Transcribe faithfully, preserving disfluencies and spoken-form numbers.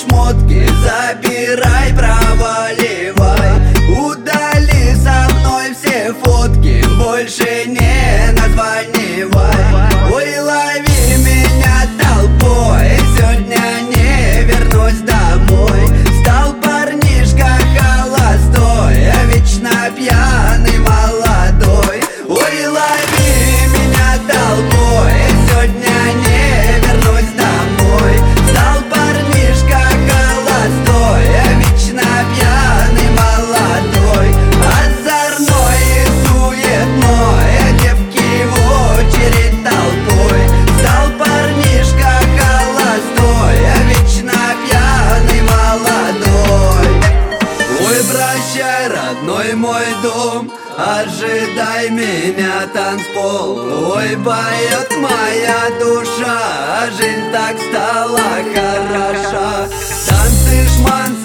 шмотки, забирай, проваливай. Удали со мной все фотки, больше не названивай. Ой, лови меня толпой, сегодня не вернусь домой. Стал парнишка холостой, а вечно пьяный молодой. Ой, лови меня толпой, сегодня не вернусь домой. Стал парнишка холостой, а вечно пьяный молодой. Озорной и суетной, а девки в очередь толпой. Стал парнишка холостой, а вечно пьяный молодой. Ой, прощай, родной мой дом, ожидай меня, танцпол. Ой, поет моя душа, жизнь так стала хороша. Танцы, шманцы,